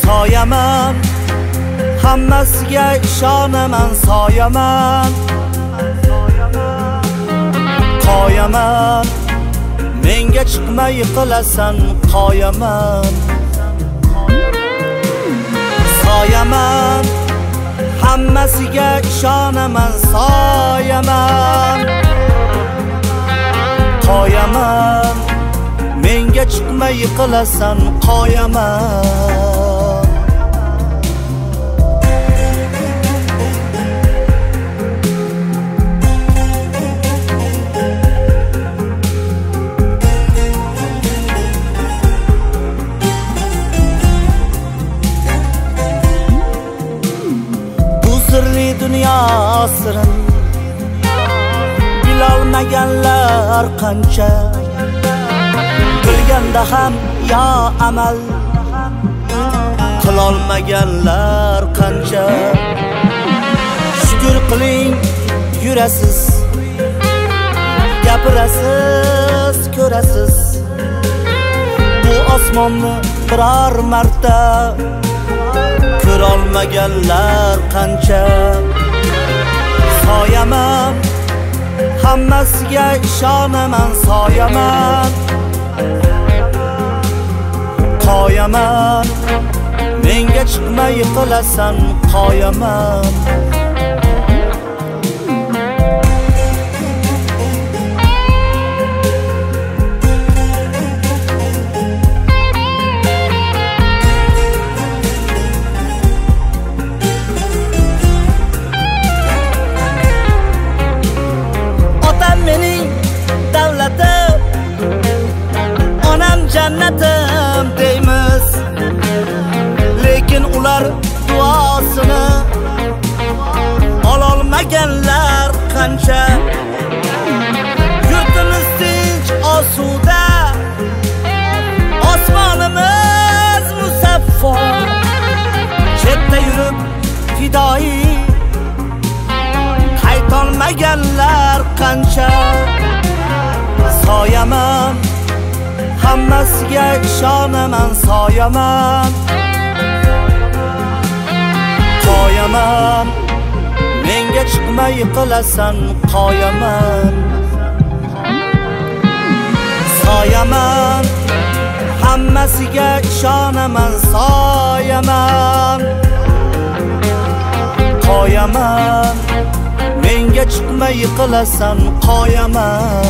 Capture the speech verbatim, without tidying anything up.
soyaman, hammasiga ishonaman, soyaman, qoyaman, menga chiqma yiqilasan, qoyaman, soyaman, hammasiga ishonaman, soyaman, qoyaman, menga chiqma yiqilasan, qoyaman. Sirli dünya sirin bilolmaganlar qancha, bilganda ham yo amal qilolmaganlar qancha. Shukr qiling, yurasiz, gapirasiz, ko'rasiz, bu osmonni biror marta ko'rolmaganlar qancha. Soyaman, hammasiga ishonaman, soyaman, qoyaman, menga chiqma yiqilasan, qoyaman. Onam jannatim deymiz, lekin ular duosini ololmaganlar qancha. Yurtimiz tinch osuda, osmonimiz musaffo, chetda yurib fidoi qaytolmaganlar qancha. Soyaman, hammasiga ishonaman, soyaman, qoyaman, menga chiqma yiqilasan, qoyaman. Soyaman, hammasiga ishonaman, soyaman, qoyaman, menga chiqma yiqilasan, qoyaman.